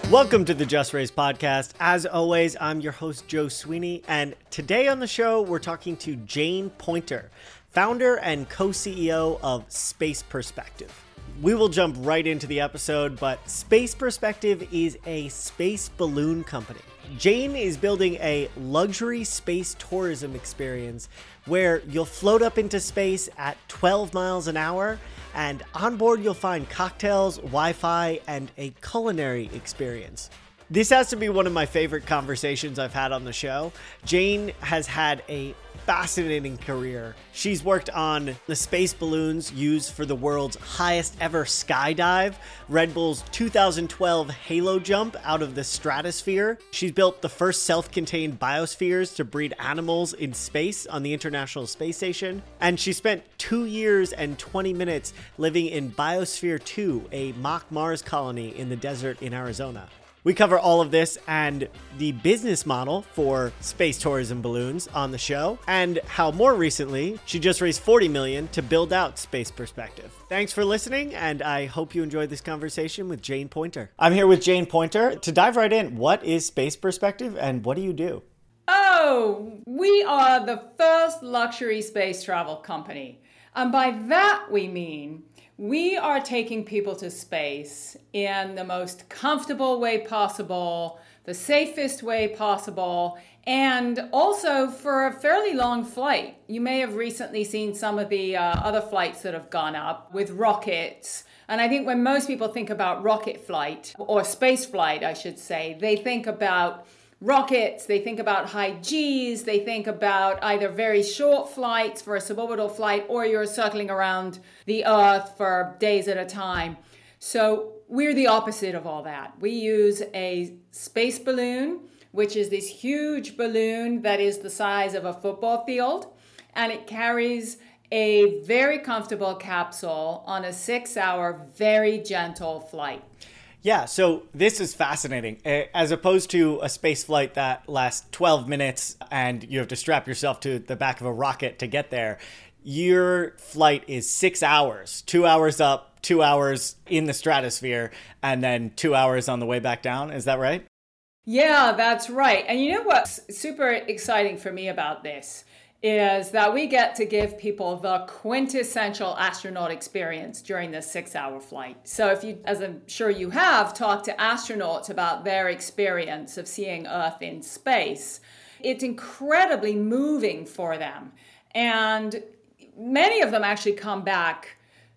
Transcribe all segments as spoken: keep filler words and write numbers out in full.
Welcome to the Just Race podcast. As always, I'm your host, Joe Sweeney, and today on the show, we're talking to Jane Pointer, founder and co-C E O of Space Perspective. We will jump right into the episode, but Space Perspective is a space balloon company. Jane is building a luxury space tourism experience where you'll float up into space at twelve miles an hour, and on board you'll find cocktails, Wi-Fi, and a culinary experience. This has to be one of my favorite conversations I've had on the show. Jane has had a fascinating career. She's worked on the space balloons used for the world's highest ever skydive, Red Bull's two thousand twelve Halo jump out of the stratosphere. She's built the first self-contained biospheres to breed animals in space on the International Space Station. And she spent two years and twenty minutes living in Biosphere two, a mock Mars colony in the desert in Arizona. We cover all of this and the business model for space tourism balloons on the show, and how more recently she just raised forty million dollars to build out Space Perspective. Thanks for listening, and I hope you enjoyed this conversation with Jane Pointer. I'm here with Jane Pointer. To dive right in, what is Space Perspective and what do you do? Oh, we are the first luxury space travel company. And by that we mean we are taking people to space in the most comfortable way possible, the safest way possible, and also for a fairly long flight. You may have recently seen some of the uh, other flights that have gone up with rockets. And I think when most people think about rocket flight, or space flight, I should say, they think about rockets, they think about high G's, they think about either very short flights for a suborbital flight, or you're circling around the Earth for days at a time. So we're the opposite of all that. We use a space balloon, which is this huge balloon that is the size of a football field, and it carries a very comfortable capsule on a six-hour, very gentle flight. Yeah, so this is fascinating. As opposed to a space flight that lasts twelve minutes and you have to strap yourself to the back of a rocket to get there, your flight is six hours, two hours up, two hours in the stratosphere, and then two hours on the way back down. Is that right? Yeah, that's right. And you know what's super exciting for me about this is that we get to give people the quintessential astronaut experience during this six-hour flight. So if you, as I'm sure you have, talked to astronauts about their experience of seeing Earth in space, it's incredibly moving for them. And many of them actually come back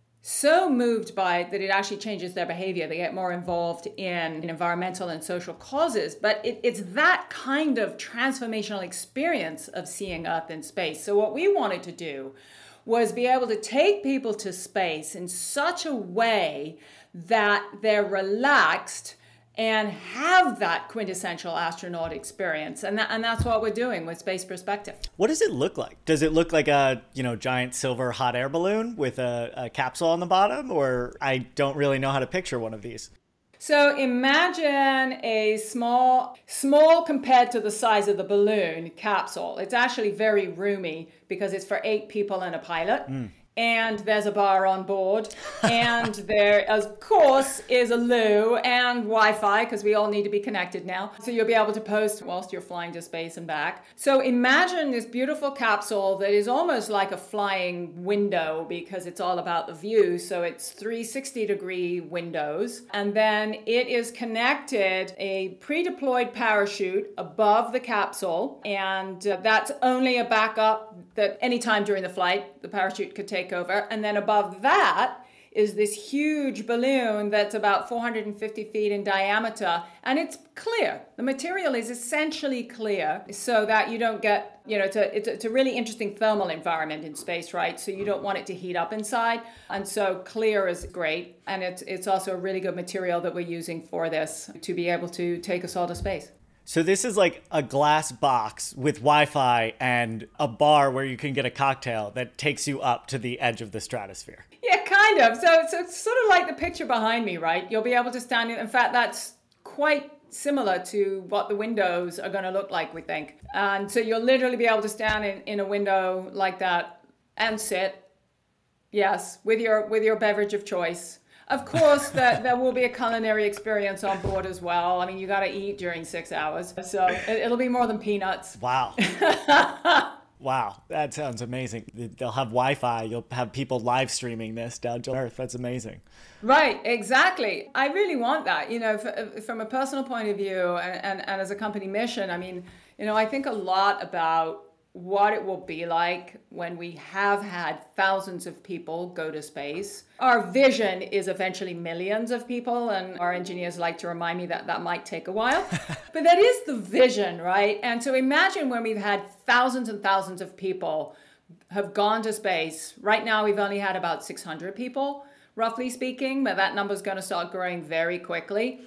so moved by it that it actually changes their behavior. They get more involved in, in environmental and social causes. But it, it's that kind of transformational experience of seeing Earth in space. So what we wanted to do was be able to take people to space in such a way that they're relaxed and have that quintessential astronaut experience. And, that, and that's what we're doing with Space Perspective. What does it look like? Does it look like a, you know, giant silver hot air balloon with a, a capsule on the bottom? Or I don't really know how to picture one of these. So imagine a small, small compared to the size of the balloon capsule. It's actually very roomy because it's for eight people and a pilot. Mm. And there's a bar on board, and there, of course, is a loo and Wi-Fi, because we all need to be connected now. So you'll be able to post whilst you're flying to space and back. So imagine this beautiful capsule that is almost like a flying window, because it's all about the view. So it's three hundred sixty degree windows. And then it is connected a pre-deployed parachute above the capsule. And uh, that's only a backup that anytime during the flight, the parachute could take over. And then above that is this huge balloon that's about four hundred fifty feet in diameter, and it's clear. The material is essentially clear so that you don't get, you know, it's a, it's a, it's a really interesting thermal environment in space, right? So you don't want it to heat up inside. And so clear is great. And it's, it's also a really good material that we're using for this to be able to take us all to space. So this is like a glass box with Wi-Fi and a bar where you can get a cocktail that takes you up to the edge of the stratosphere. Yeah, kind of. So, so it's sort of like the picture behind me, right? You'll be able to stand in. In fact, that's quite similar to what the windows are going to look like, we think. And so you'll literally be able to stand in, in a window like that and sit, yes, with your with your beverage of choice. Of course, that there will be a culinary experience on board as well. I mean, you got to eat during six hours, so it, it'll be more than peanuts. Wow. Wow, that sounds amazing. They'll have Wi-Fi. You'll have people live streaming this down to Earth. That's amazing. Right, exactly. I really want that. You know, f- from a personal point of view and, and, and as a company mission, I mean, you know, I think a lot about what it will be like when we have had thousands of people go to space. Our vision is eventually millions of people, and our engineers like to remind me that that might take a while. But that is the vision, right? And so imagine when we've had thousands and thousands of people have gone to space. Right now, we've only had about six hundred people, roughly speaking, but that number is going to start growing very quickly.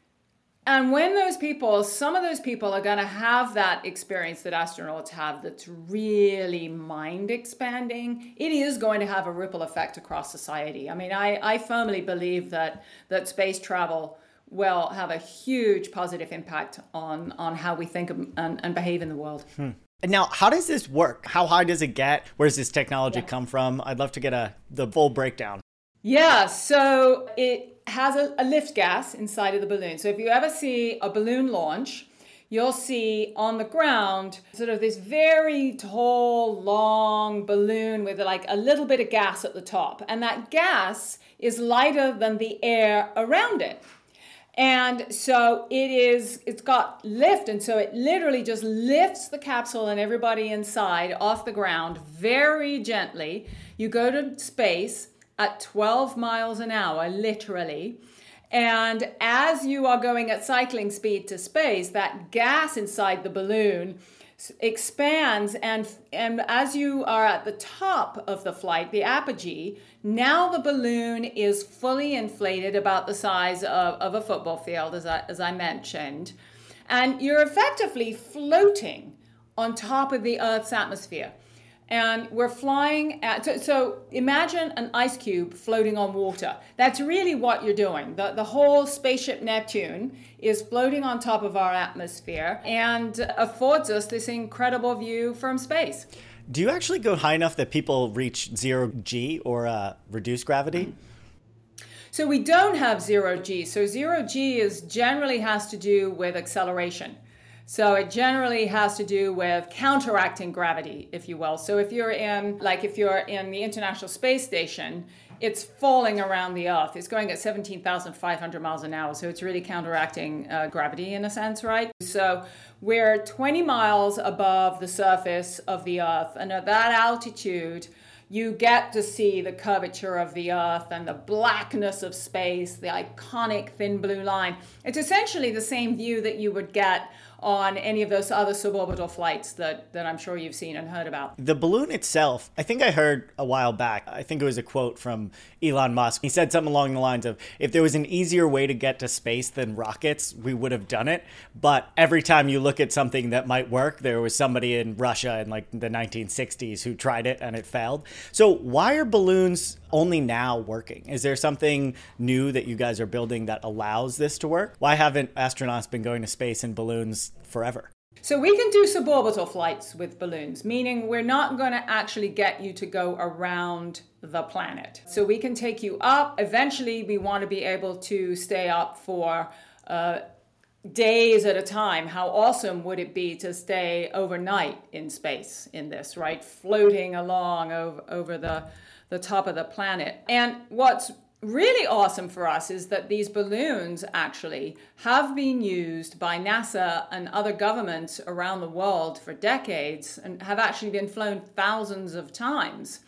And when those people, some of those people are going to have that experience that astronauts have that's really mind expanding, it is going to have a ripple effect across society. I mean, I, I firmly believe that that space travel will have a huge positive impact on, on how we think and, and behave in the world. Hmm. Now, how does this work? How high does it get? Where does this technology Yeah. come from? I'd love to get a the full breakdown. Yeah, so it has a, a lift gas inside of the balloon. So if you ever see a balloon launch, you'll see on the ground sort of this very tall, long balloon with like a little bit of gas at the top. And that gas is lighter than the air around it. And so it is, it's got lift. And so it literally just lifts the capsule and everybody inside off the ground very gently. You go to space at twelve miles an hour, literally. And as you are going at cycling speed to space, that gas inside the balloon expands. And, and as you are at the top of the flight, the apogee, now the balloon is fully inflated about the size of, of a football field, as I, as I mentioned. And you're effectively floating on top of the Earth's atmosphere. And we're flying at, so, so imagine an ice cube floating on water. That's really what you're doing. The, the whole spaceship Neptune is floating on top of our atmosphere and affords us this incredible view from space. Do you actually go high enough that people reach zero G or uh, reduced gravity? So we don't have zero G. So zero G is generally has to do with acceleration. So it generally has to do with counteracting gravity, if you will. So if you're in, like if you're in the International Space Station, it's falling around the Earth. It's going at seventeen thousand five hundred miles an hour. So it's really counteracting uh, gravity in a sense, right? So we're twenty miles above the surface of the Earth. And at that altitude, you get to see the curvature of the Earth and the blackness of space, the iconic thin blue line. It's essentially the same view that you would get on any of those other suborbital flights that, that I'm sure you've seen and heard about. The balloon itself, I think I heard a while back, I think it was a quote from Elon Musk. He said something along the lines of, if there was an easier way to get to space than rockets, we would have done it. But every time you look at something that might work, there was somebody in Russia in like the nineteen sixties who tried it and it failed. So why are balloons only now working? Is there something new that you guys are building that allows this to work? Why haven't astronauts been going to space in balloons forever? So we can do suborbital flights with balloons, meaning we're not going to actually get you to go around the planet. So we can take you up. Eventually, we want to be able to stay up for uh, days at a time. How awesome would it be to stay overnight in space in this, right? Floating along over, over the, the top of the planet. And what's really awesome for us is that these balloons actually have been used by NASA and other governments around the world for decades and have actually been flown thousands of times.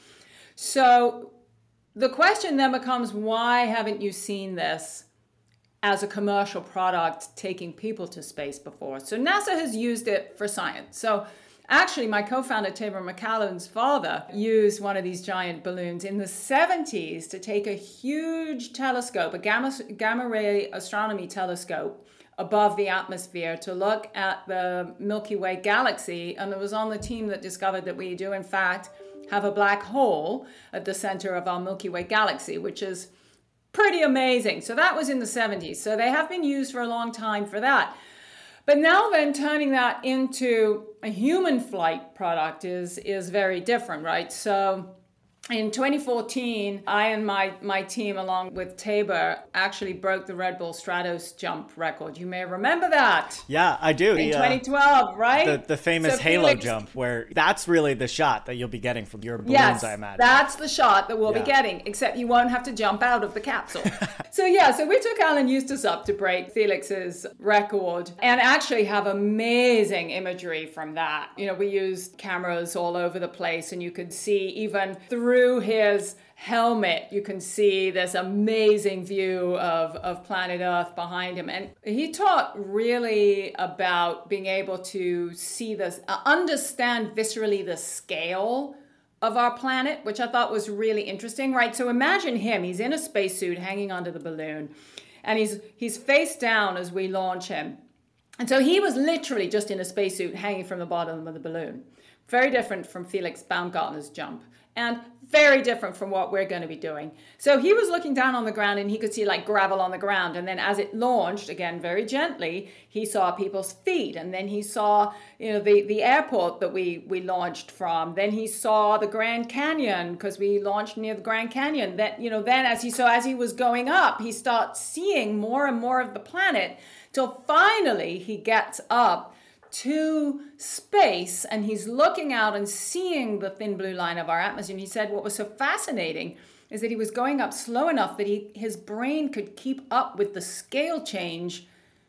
So the question then becomes, why haven't you seen this as a commercial product taking people to space before? So NASA has used it for science. So actually, my co-founder, Taber MacCallum's father, used one of these giant balloons in the seventies to take a huge telescope, a gamma, gamma ray astronomy telescope, above the atmosphere to look at the Milky Way galaxy. And it was on the team that discovered that we do, in fact, have a black hole at the center of our Milky Way galaxy, which is pretty amazing. So that was in the seventies. So they have been used for a long time for that. But now then turning that into a human flight product is, is very different, right? So In twenty fourteen, I and my, my team, along with Tabor, actually broke the Red Bull Stratos jump record. You may remember that. Yeah, I do. In the, twenty twelve, uh, right? The, the famous so Halo Felix, jump, where that's really the shot that you'll be getting from your balloons, yes, I imagine. That's the shot that we'll yeah. be getting, except you won't have to jump out of the capsule. so yeah, so we took Alan Eustace up to break Felix's record and actually have amazing imagery from that. You know, we used cameras all over the place, and you could see even through his helmet, you can see this amazing view of, of planet Earth behind him. And he taught really about being able to see this, uh, understand viscerally the scale of our planet, which I thought was really interesting, right? So imagine him, he's in a spacesuit hanging onto the balloon, and he's he's face down as we launch him. And so he was literally just in a spacesuit hanging from the bottom of the balloon. Very different from Felix Baumgartner's jump, and very different from what we're going to be doing. So he was looking down on the ground, and he could see like gravel on the ground. And then as it launched, again, very gently, he saw people's feet. And then he saw, you know, the, the airport that we, we launched from. Then he saw the Grand Canyon, because we launched near the Grand Canyon. That, you know, then as he saw, as he was going up, he starts seeing more and more of the planet, till finally he gets up to space, and he's looking out and seeing the thin blue line of our atmosphere. And he said what was so fascinating is that he was going up slow enough that he his brain could keep up with the scale change,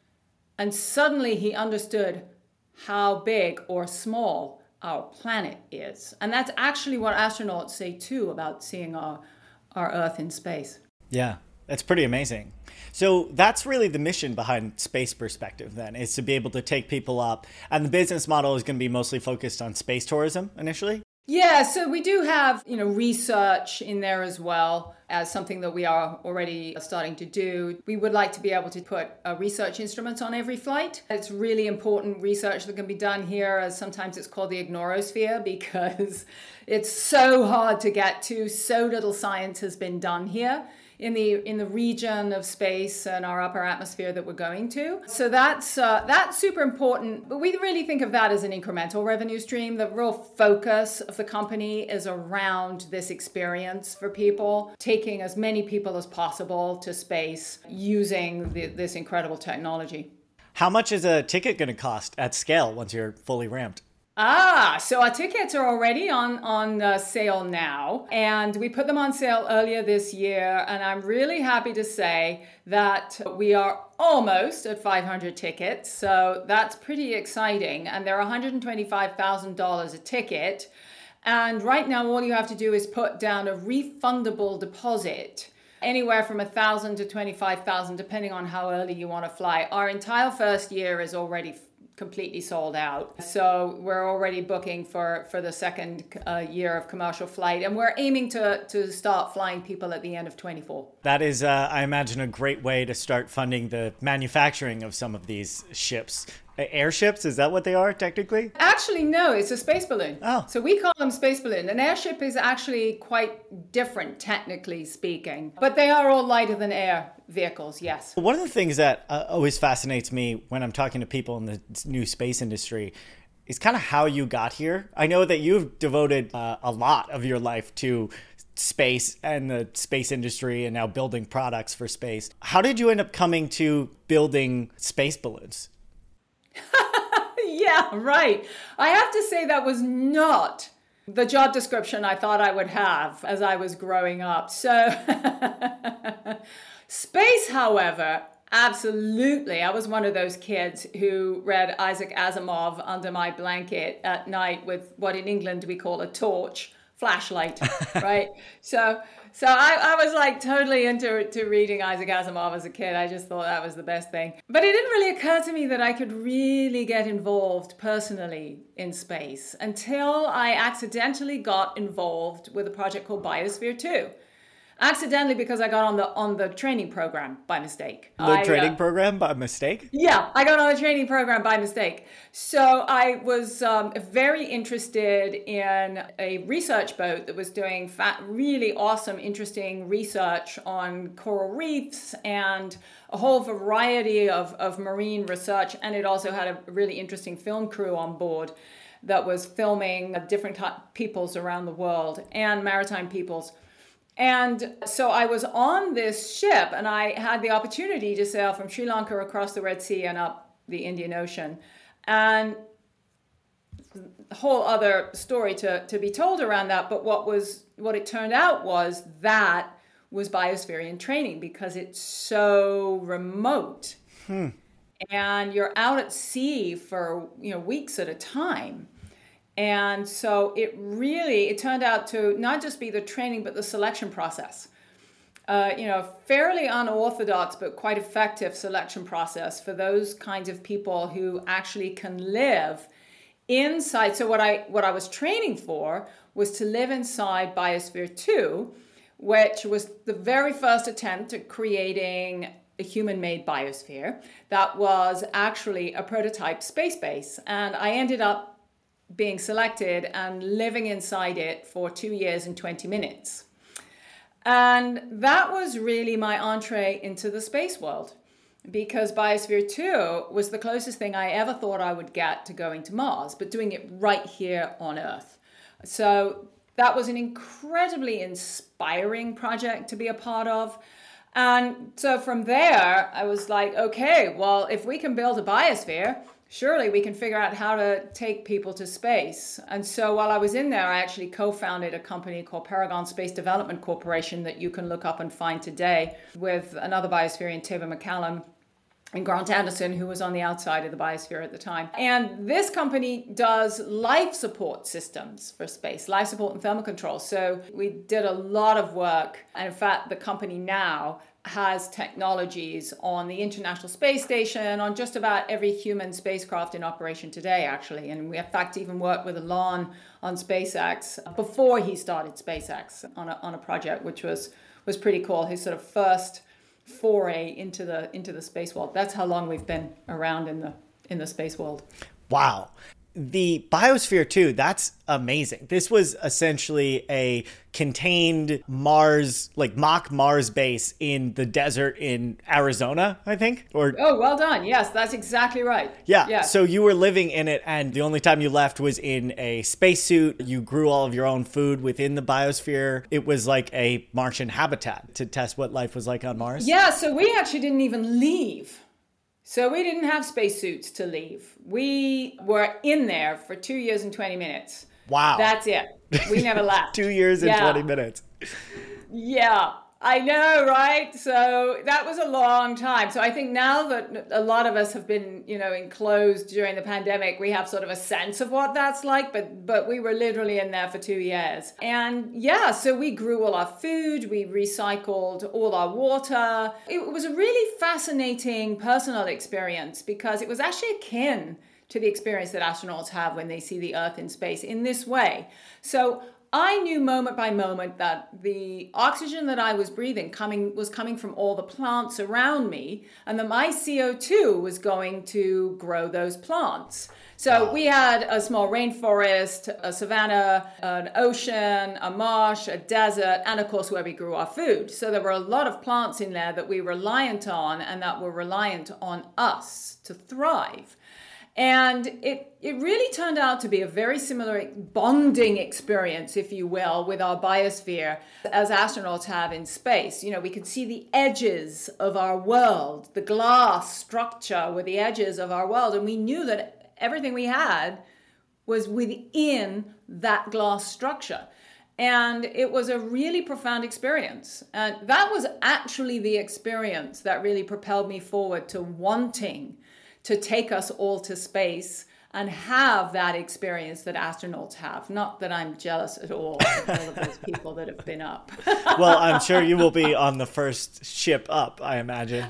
and suddenly he understood how big or small our planet is. And that's actually what astronauts say too about seeing our our Earth in space. Yeah, that's pretty amazing. So that's really the mission behind Space Perspective then, is to be able to take people up. And the business model is going to be mostly focused on space tourism initially? Yeah, so we do have, you know, research in there as well as something that we are already starting to do. We would like to be able to put a research instrument on every flight. It's really important research that can be done here, as sometimes it's called the ignorosphere, because it's so hard to get to. So little science has been done here in the in the region of space and our upper atmosphere that we're going to. So that's uh, that's super important. But we really think of that as an incremental revenue stream. The real focus of the company is around this experience for people, taking as many people as possible to space using the, this incredible technology. How much is a ticket going to cost at scale once you're fully ramped? Ah, so our tickets are already on, on uh, sale now, and we put them on sale earlier this year, and I'm really happy to say that we are almost at five hundred tickets, so that's pretty exciting, and they're one hundred twenty-five thousand dollars a ticket, and right now all you have to do is put down a refundable deposit, anywhere from one thousand dollars to twenty-five thousand dollars, depending on how early you want to fly. Our entire first year is already completely sold out. So we're already booking for, for the second uh, year of commercial flight, and we're aiming to, to start flying people at the end of twenty-four. That is, uh, I imagine, a great way to start funding the manufacturing of some of these ships. Airships, is that what they are technically? Actually, no, it's a space balloon. Oh. So we call them space balloon. An airship is actually quite different, technically speaking, but they are all lighter than air vehicles, yes. One of the things that uh, always fascinates me when I'm talking to people in the new space industry is kind of how you got here. I know that you've devoted uh, a lot of your life to space and the space industry and now building products for space. How did you end up coming to building space balloons? Yeah, right. I have to say that was not the job description I thought I would have as I was growing up. So space, however, absolutely. I was one of those kids who read Isaac Asimov under my blanket at night with what in England we call a torch, flashlight, right? So so I, I was like totally into to reading Isaac Asimov as a kid. I just thought that was the best thing. But it didn't really occur to me that I could really get involved personally in space until I accidentally got involved with a project called Biosphere two. Accidentally, because I got on the on the training program by mistake. The I, training uh, program by mistake? Yeah, I got on the training program by mistake. So I was um, very interested in a research boat that was doing fat, really awesome, interesting research on coral reefs and a whole variety of, of marine research. And it also had a really interesting film crew on board. that was filming different peoples around the world and maritime peoples. And so I was on this ship and I had the opportunity to sail from Sri Lanka across the Red Sea and up the Indian Ocean. And a whole other story to, to be told around that. But what was what it turned out was that was biospherian training, because it's so remote. Hmm. And you're out at sea for, you know, weeks at a time. And so it really, it turned out to not just be the training, but the selection process. Uh, you know, fairly unorthodox, but quite effective selection process for those kinds of people who actually can live inside. So what I what I was training for was to live inside Biosphere two, which was the very first attempt at creating a human-made biosphere that was actually a prototype space base. And I ended up being selected and living inside it for two years and twenty minutes. And that was really my entree into the space world, because Biosphere two was the closest thing I ever thought I would get to going to Mars, but doing it right here on Earth. So that was an incredibly inspiring project to be a part of. And so from there, I was like, okay, well, if we can build a biosphere, surely we can figure out how to take people to space. And so while I was in there, I actually co-founded a company called Paragon Space Development Corporation that you can look up and find today, with another biospherian, Teva McCallum, and Grant Anderson, who was on the outside of the biosphere at the time. And this company does life support systems for space, life support and thermal control. So we did a lot of work. And in fact, the company now has technologies on the International Space Station, on just about every human spacecraft in operation today, actually. And we, in fact, even worked with Elon on SpaceX before he started SpaceX on a, on a project, which was, was pretty cool. His sort of first foray into the into the space world. That's how long we've been around in the in the space world. Wow. The Biosphere two, that's amazing. This was essentially a contained Mars, like mock Mars base in the desert in Arizona, I think. Or oh, well done. Yes, that's exactly right. Yeah. yeah. So you were living in it, and the only time you left was in a spacesuit. You grew all of your own food within the biosphere. It was like a Martian habitat to test what life was like on Mars. Yeah. So we actually didn't even leave. So we didn't have spacesuits to leave. We were in there for two years and twenty minutes. Wow. That's it. We never left. Two years and yeah. twenty minutes. Yeah, I know, right? So that was a long time. So I think now that a lot of us have been, you know, enclosed during the pandemic, we have sort of a sense of what that's like, but but we were literally in there for two years. And yeah, so we grew all our food, we recycled all our water. It was a really fascinating personal experience, because it was actually akin to the experience that astronauts have when they see the Earth in space in this way. So I knew moment by moment that the oxygen that I was breathing coming was coming from all the plants around me, and that my C O two was going to grow those plants. So wow. We had a small rainforest, a savanna, an ocean, a marsh, a desert, and of course where we grew our food. So there were a lot of plants in there that we were reliant on, and that were reliant on us to thrive. And it, it really turned out to be a very similar bonding experience, if you will, with our biosphere as astronauts have in space. You know, we could see the edges of our world. The glass structure were the edges of our world. And we knew that everything we had was within that glass structure. And it was a really profound experience. And that was actually the experience that really propelled me forward to wanting to take us all to space and have that experience that astronauts have. Not that I'm jealous at all of all of those people that have been up. Well, I'm sure you will be on the first ship up, I imagine.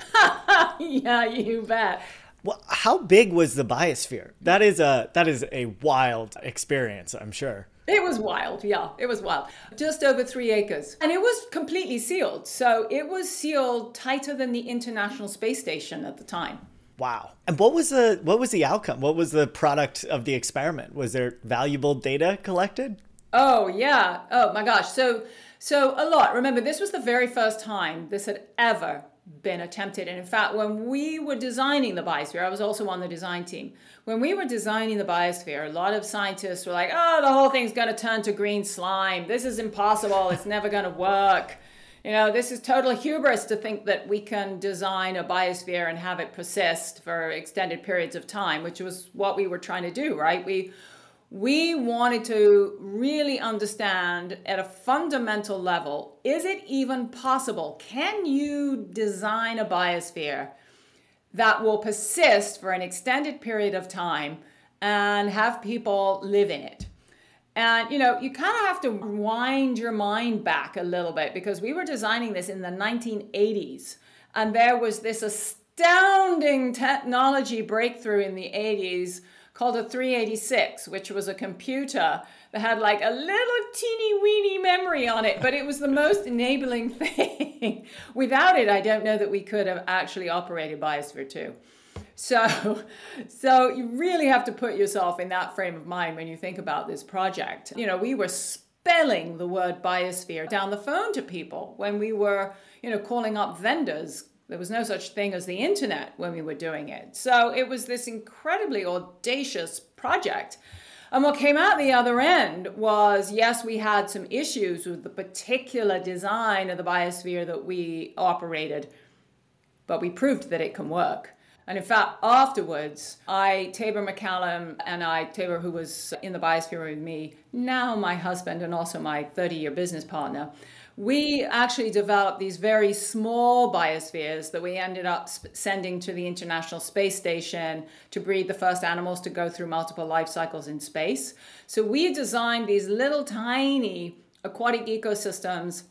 Yeah, you bet. Well, how big was the biosphere? That is a that is a wild experience, I'm sure. It was wild, yeah, it was wild. Just over three acres. And it was completely sealed. So it was sealed tighter than the International Space Station at the time. Wow. And what was the what was the outcome? What was the product of the experiment? Was there valuable data collected? Oh, yeah. Oh, my gosh. So so a lot. Remember, this was the very first time this had ever been attempted. And in fact, when we were designing the biosphere, I was also on the design team. When we were designing the biosphere, a lot of scientists were like, oh, the whole thing's going to turn to green slime. This is impossible. It's never going to work. You know, this is total hubris to think that we can design a biosphere and have it persist for extended periods of time, which was what we were trying to do, right? We we wanted to really understand at a fundamental level, is it even possible? Can you design a biosphere that will persist for an extended period of time and have people live in it? And, you know, you kind of have to wind your mind back a little bit, because we were designing this in the nineteen eighties. And there was this astounding technology breakthrough in the eighties called a three eighty-six, which was a computer that had like a little teeny weeny memory on it, but it was the most enabling thing. Without it, I don't know that we could have actually operated Biosphere two. So, so you really have to put yourself in that frame of mind when you think about this project. You know, we were spelling the word biosphere down the phone to people when we were, you know, calling up vendors. There was no such thing as the internet when we were doing it. So it was this incredibly audacious project. And what came out the other end was, yes, we had some issues with the particular design of the biosphere that we operated, but we proved that it can work. And in fact, afterwards, I, Tabor McCallum, and I, Tabor, who was in the biosphere with me, now my husband and also my thirty-year business partner, we actually developed these very small biospheres that we ended up sp- sending to the International Space Station to breed the first animals to go through multiple life cycles in space. So we designed these little tiny aquatic ecosystems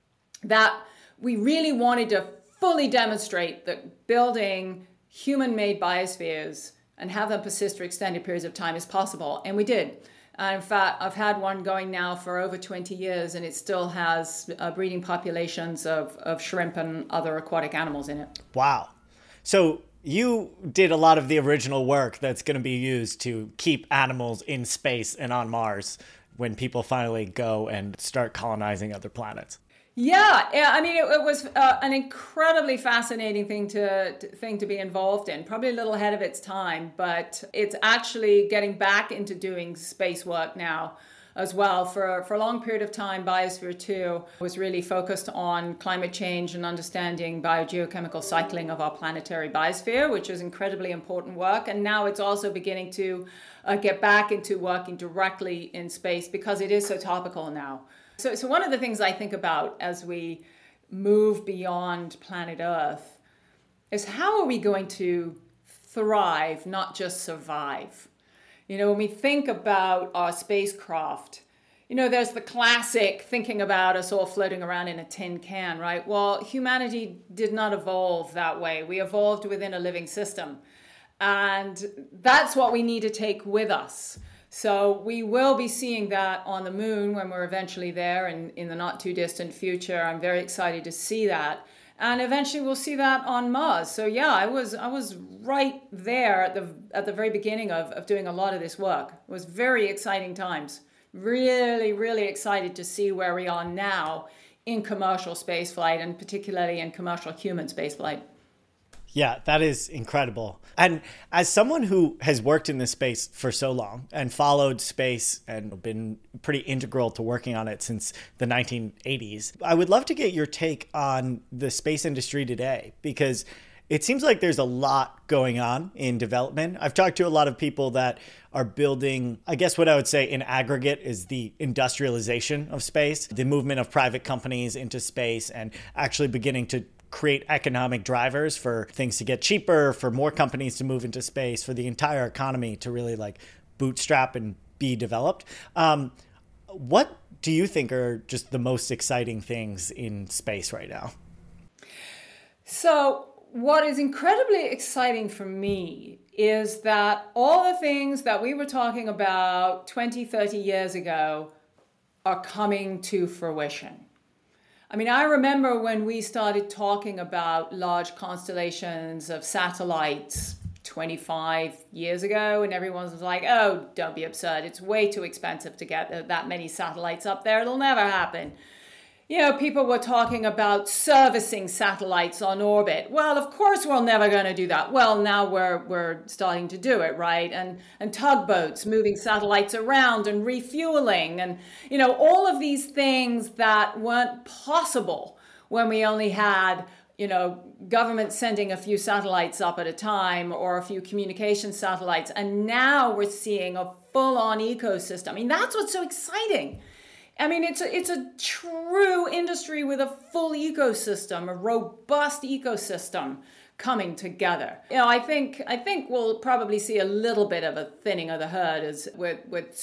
that we really wanted to fully demonstrate that building human-made biospheres and have them persist for extended periods of time is possible. And we did. Uh, in fact, I've had one going now for over twenty years, and it still has uh, breeding populations of, of shrimp and other aquatic animals in it. Wow. So you did a lot of the original work that's going to be used to keep animals in space and on Mars when people finally go and start colonizing other planets. Yeah, yeah. I mean, it, it was uh, an incredibly fascinating thing to, to thing to be involved in. Probably a little ahead of its time, but it's actually getting back into doing space work now as well. For for a long period of time, Biosphere two was really focused on climate change and understanding biogeochemical cycling of our planetary biosphere, which is incredibly important work. And now it's also beginning to uh, get back into working directly in space because it is so topical now. So, so one of the things I think about as we move beyond planet Earth is how are we going to thrive, not just survive? You know, when we think about our spacecraft, you know, there's the classic thinking about us all floating around in a tin can, right? Well, humanity did not evolve that way. We evolved within a living system. And that's what we need to take with us. So we will be seeing that on the moon when we're eventually there and in the not too distant future. I'm very excited to see that. And eventually we'll see that on Mars. So yeah, I was I was right there at the at the very beginning of, of doing a lot of this work. It was very exciting times. Really, really excited to see where we are now in commercial spaceflight, and particularly in commercial human spaceflight. Yeah, that is incredible. And as someone who has worked in this space for so long and followed space and been pretty integral to working on it since the nineteen eighties, I would love to get your take on the space industry today, because it seems like there's a lot going on in development. I've talked to a lot of people that are building, I guess what I would say in aggregate is the industrialization of space, the movement of private companies into space, and actually beginning to create economic drivers for things to get cheaper, for more companies to move into space, for the entire economy to really like bootstrap and be developed. Um, what do you think are just the most exciting things in space right now? So what is incredibly exciting for me is that all the things that we were talking about twenty, thirty years ago are coming to fruition. I mean, I remember when we started talking about large constellations of satellites twenty-five years ago, and everyone was like, oh, don't be absurd. It's way too expensive to get that many satellites up there. It'll never happen. you know, people were talking about servicing satellites on orbit. Well, of course, we're never going to do that. Well, now we're we're starting to do it, right? And and tugboats moving satellites around and refueling, and you know, all of these things that weren't possible when we only had, you know, government sending a few satellites up at a time or a few communication satellites. And now we're seeing a full-on ecosystem. I mean, that's what's so exciting. I mean, it's a, it's a true industry with a full ecosystem, a robust ecosystem coming together. You know, I think I think we'll probably see a little bit of a thinning of the herd as with, with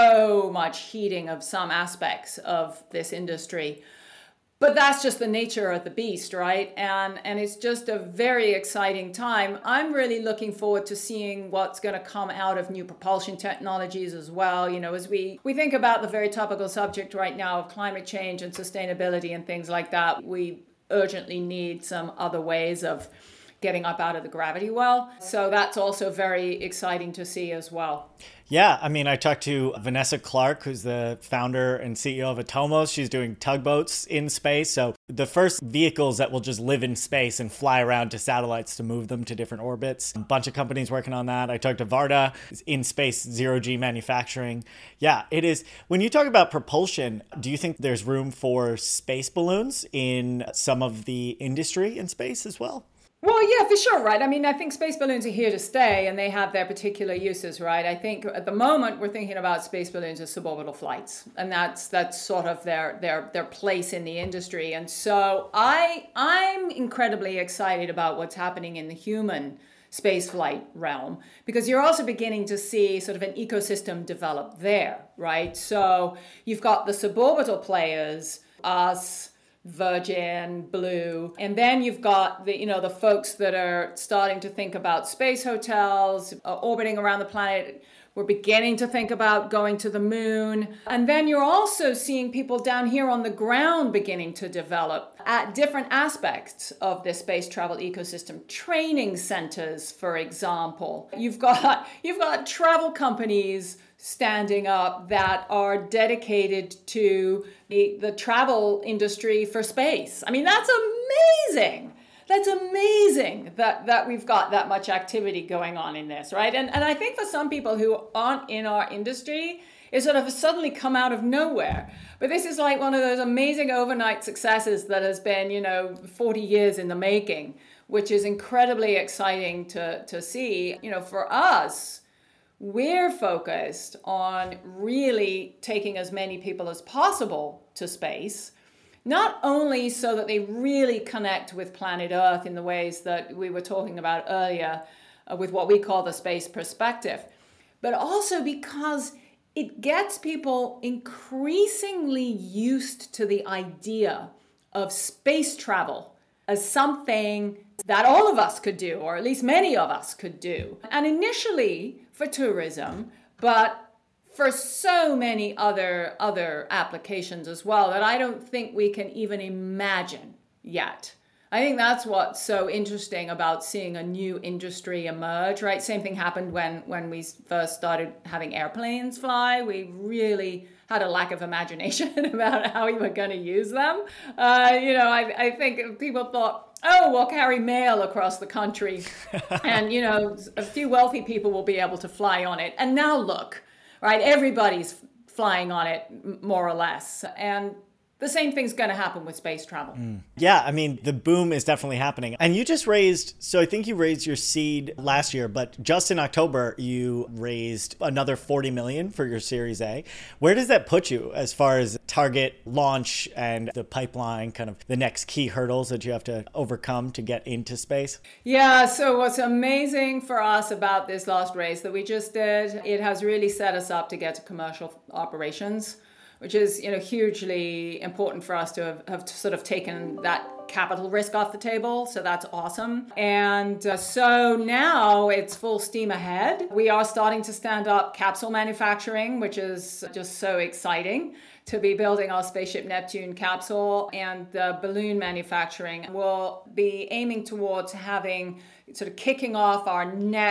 so much heating of some aspects of this industry. But that's just the nature of the beast, right? And and it's just a very exciting time. I'm really looking forward to seeing what's going to come out of new propulsion technologies as well. You know, as we, we think about the very topical subject right now of climate change and sustainability and things like that, we urgently need some other ways of getting up out of the gravity well. So that's also very exciting to see as well. Yeah, I mean, I talked to Vanessa Clark, who's the founder and C E O of Atomos. She's doing tugboats in space. So the first vehicles that will just live in space and fly around to satellites to move them to different orbits. A bunch of companies working on that. I talked to Varda, in space zero G manufacturing. Yeah, it is. When you talk about propulsion, do you think there's room for space balloons in some of the industry in space as well? Well, yeah, for sure, right? I mean, I think space balloons are here to stay and they have their particular uses, right? I think at the moment we're thinking about space balloons as suborbital flights, and that's that's sort of their their their place in the industry. And so I I'm incredibly excited about what's happening in the human spaceflight realm, because you're also beginning to see sort of an ecosystem develop there, right? So you've got the suborbital players, us, Virgin, Blue, and then you've got the, you know, the folks that are starting to think about space hotels, uh, orbiting around the planet. We're beginning to think about going to the moon. And then you're also seeing people down here on the ground beginning to develop at different aspects of the space travel ecosystem. Training centers, for example. You've got you've got travel companies standing up that are dedicated to the, the travel industry for space. I mean, that's amazing. That's amazing that, that we've got that much activity going on in this, right? And and I think for some people who aren't in our industry, it sort of suddenly come out of nowhere. But this is like one of those amazing overnight successes that has been, you know, forty years in the making, which is incredibly exciting to, to see. You know, for us, we're focused on really taking as many people as possible to space, not only so that they really connect with planet Earth in the ways that we were talking about earlier uh, with what we call the space perspective, but also because it gets people increasingly used to the idea of space travel as something that all of us could do, or at least many of us could do. And initially for tourism, but for so many other other applications as well that I don't think we can even imagine yet. I think that's what's so interesting about seeing a new industry emerge, right? Same thing happened when, when we first started having airplanes fly. We really had a lack of imagination about how we were going to use them. Uh, you know, I, I think people thought, oh, we'll carry mail across the country and, you know, a few wealthy people will be able to fly on it. And now look, right, everybody's flying on it more or less. And the same thing's going to happen with space travel. Mm. Yeah, I mean, the boom is definitely happening. And you just raised, so I think you raised your seed last year, but just in October, you raised another forty million dollars for your Series A. Where does that put you as far as target launch and the pipeline, kind of the next key hurdles that you have to overcome to get into space? Yeah, so what's amazing for us about this last raise that we just did, it has really set us up to get to commercial operations, which is, you know, hugely important for us to have, have sort of taken that capital risk off the table. So that's awesome. And uh, so now it's full steam ahead. We are starting to stand up capsule manufacturing, which is just so exciting to be building our Spaceship Neptune capsule. And the balloon manufacturing will be aiming towards having sort of kicking off our next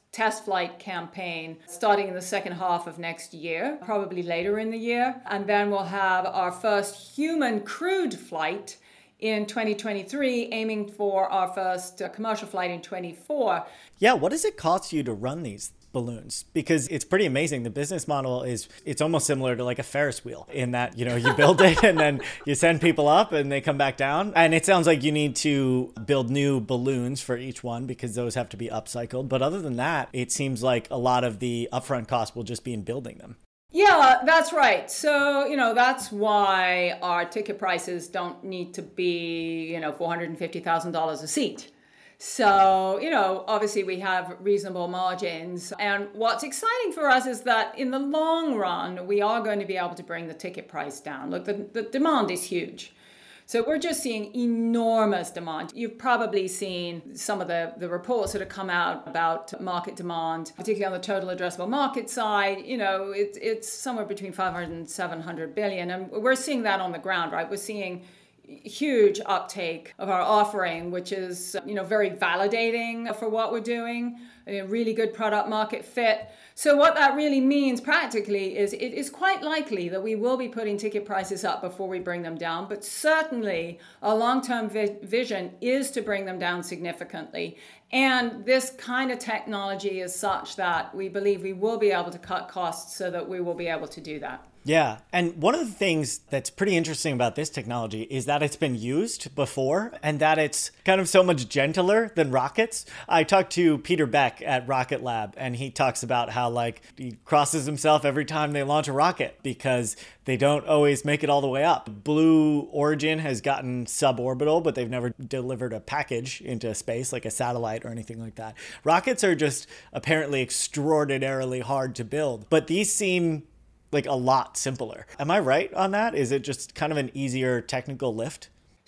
test flight campaign starting in the second half of next year, probably later in the year. And then we'll have our first human crewed flight in twenty twenty-three, aiming for our first uh, commercial flight in twenty-four. Yeah, what does it cost you to run these balloons? Because it's pretty amazing. The business model is, it's almost similar to like a Ferris wheel in that, you know, you build it and then you send people up and they come back down. And it sounds like you need to build new balloons for each one because those have to be upcycled. But other than that, it seems like a lot of the upfront cost will just be in building them. Yeah, that's right. So, you know, that's why our ticket prices don't need to be, you know, four hundred fifty thousand dollars a seat. So, you know, obviously we have reasonable margins. And what's exciting for us is that in the long run, we are going to be able to bring the ticket price down. Look, the, the demand is huge. So we're just seeing enormous demand. You've probably seen some of the, the reports that have come out about market demand, particularly on the total addressable market side. You know, it, it's somewhere between five hundred and seven hundred billion. And we're seeing that on the ground, right? We're seeing huge uptake of our offering, which is, you know, very validating for what we're doing, a really good product market fit. So what that really means practically is it is quite likely that we will be putting ticket prices up before we bring them down, but certainly our long-term vi- vision is to bring them down significantly. And this kind of technology is such that we believe we will be able to cut costs so that we will be able to do that. Yeah. And one of the things that's pretty interesting about this technology is that it's been used before and that it's kind of so much gentler than rockets. I talked to Peter Beck at Rocket Lab and he talks about how like he crosses himself every time they launch a rocket because they don't always make it all the way up. Blue Origin has gotten suborbital, but they've never delivered a package into space like a satellite or anything like that. Rockets are just apparently extraordinarily hard to build, but these seem like a lot simpler. Am I right on that? Is it just kind of an easier technical lift?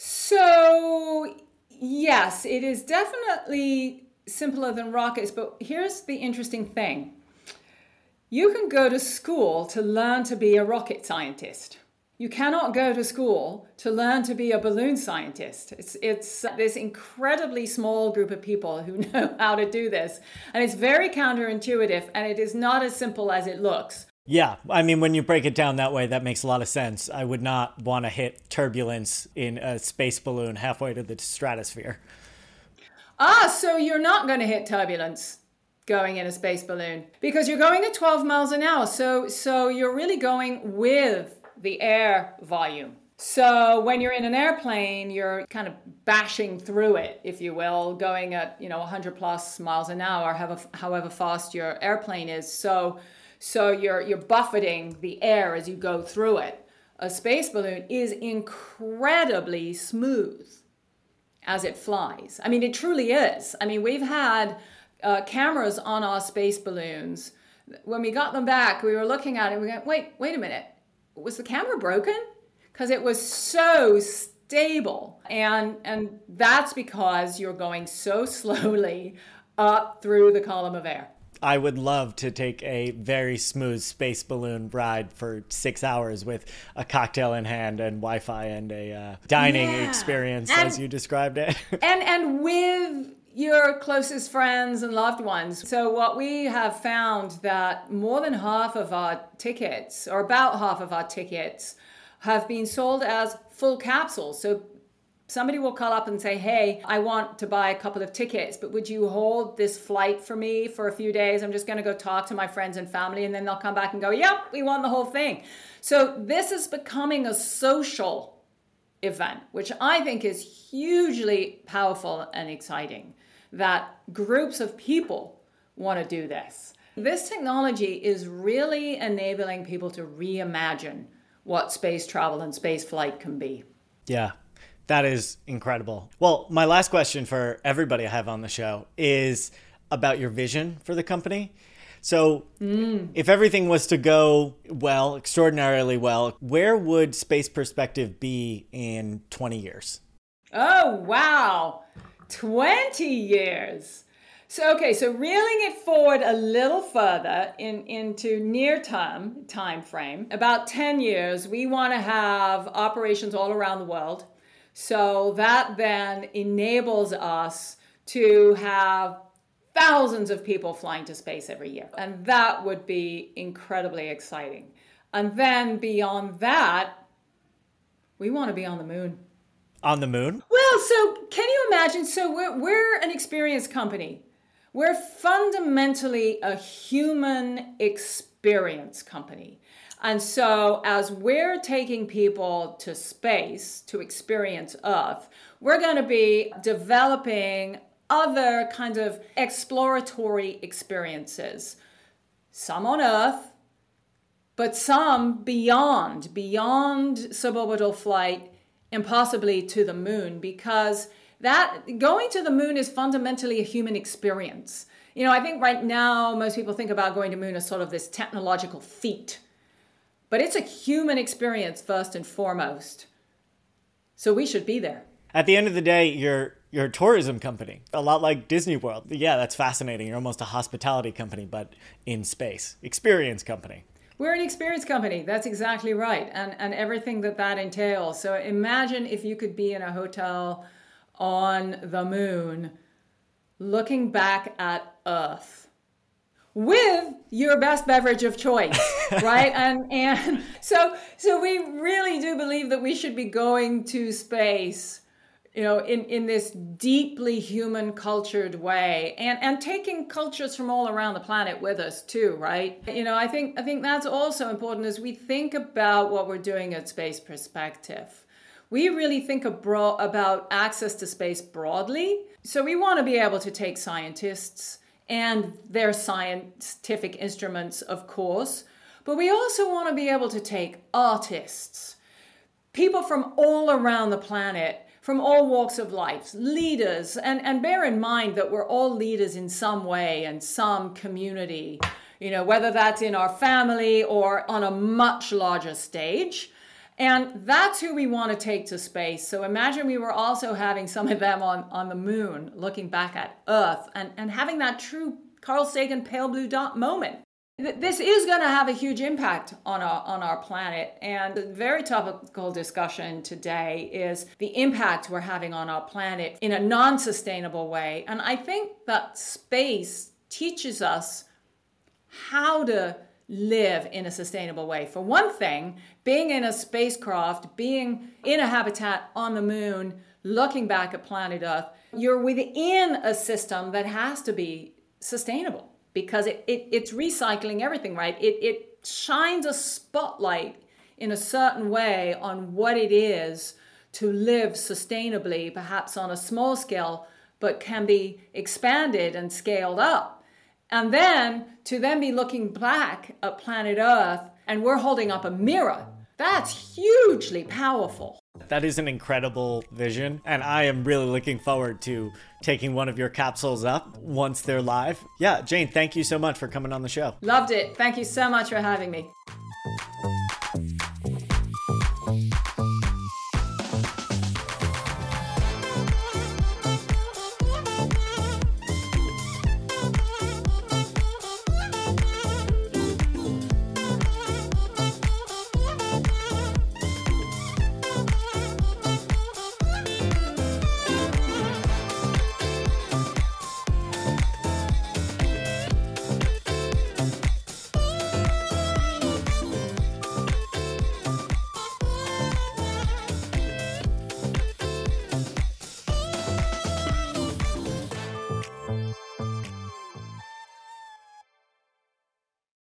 So yes, it is definitely simpler than rockets, but here's the interesting thing. You can go to school to learn to be a rocket scientist. You cannot go to school to learn to be a balloon scientist. It's it's this incredibly small group of people who know how to do this. And it's very counterintuitive, and it is not as simple as it looks. Yeah, I mean, when you break it down that way, that makes a lot of sense. I would not want to hit turbulence in a space balloon halfway to the stratosphere. Ah, so you're not going to hit turbulence going in a space balloon because you're going at twelve miles an hour. So, so you're really going with the air volume. So when you're in an airplane, you're kind of bashing through it, if you will, going at, you know, one hundred plus miles an hour, however, however fast your airplane is. So So you're you're buffeting the air as you go through it. A space balloon is incredibly smooth as it flies. I mean, it truly is. I mean, we've had uh, cameras on our space balloons. When we got them back, we were looking at it. We went, wait, wait a minute. Was the camera broken? Because it was so stable. And, and that's because you're going so slowly up through the column of air. I would love to take a very smooth space balloon ride for six hours with a cocktail in hand and Wi-Fi and a uh, dining yeah. experience, and, as you described it. and and with your closest friends and loved ones. So what we have found that more than half of our tickets, or about half of our tickets, have been sold as full capsules. So somebody will call up and say, hey, I want to buy a couple of tickets, but would you hold this flight for me for a few days? I'm just going to go talk to my friends and family, and then they'll come back and go, yep, we want the whole thing. So this is becoming a social event, which I think is hugely powerful and exciting, that groups of people want to do this. This technology is really enabling people to reimagine what space travel and space flight can be. Yeah. That is incredible. Well, my last question for everybody I have on the show is about your vision for the company. So mm. if everything was to go well, extraordinarily well, where would Space Perspective be in twenty years? Oh, wow. twenty years. So, okay, so reeling it forward a little further in, into near-term time frame, about ten years, we want to have operations all around the world. So that then enables us to have thousands of people flying to space every year. And that would be incredibly exciting. And then beyond that, we want to be on the moon. On the moon? Well, so can you imagine? So we're, we're an experience company. We're fundamentally a human experience company. And so as we're taking people to space to experience Earth, we're going to be developing other kind of exploratory experiences, some on Earth, but some beyond, beyond suborbital flight and possibly to the moon, because that going to the moon is fundamentally a human experience. You know, I think right now most people think about going to the moon as sort of this technological feat. But it's a human experience first and foremost. So we should be there. At the end of the day, you're you're a tourism company, a lot like Disney World. Yeah, that's fascinating. You're almost a hospitality company, but in space. Experience company. We're an experience company. That's exactly right. And, and everything that that entails. So imagine if you could be in a hotel on the moon, looking back at Earth, with your best beverage of choice, right? and and so so we really do believe that we should be going to space, you know, in, in this deeply human cultured way, and, and taking cultures from all around the planet with us too, right? You know, I think I think that's also important as we think about what we're doing at Space Perspective. We really think abro- about access to space broadly. So we want to be able to take scientists and their scientific instruments, of course. But we also want to be able to take artists, people from all around the planet, from all walks of life, leaders, and, and bear in mind that we're all leaders in some way and some community, you know, whether that's in our family or on a much larger stage. And that's who we want to take to space. So imagine we were also having some of them on, on the moon, looking back at Earth and, and having that true Carl Sagan pale blue dot moment. This is going to have a huge impact on our, on our planet. And the very topical discussion today is the impact we're having on our planet in a non-sustainable way. And I think that space teaches us how to live in a sustainable way. For one thing, being in a spacecraft, being in a habitat on the moon, looking back at planet Earth, you're within a system that has to be sustainable because it, it it's recycling everything, right? It, it shines a spotlight in a certain way on what it is to live sustainably, perhaps on a small scale, but can be expanded and scaled up. And then to then be looking back at planet Earth and we're holding up a mirror, that's hugely powerful. That is an incredible vision. And I am really looking forward to taking one of your capsules up once they're live. Yeah, Jane, thank you so much for coming on the show. Loved it. Thank you so much for having me.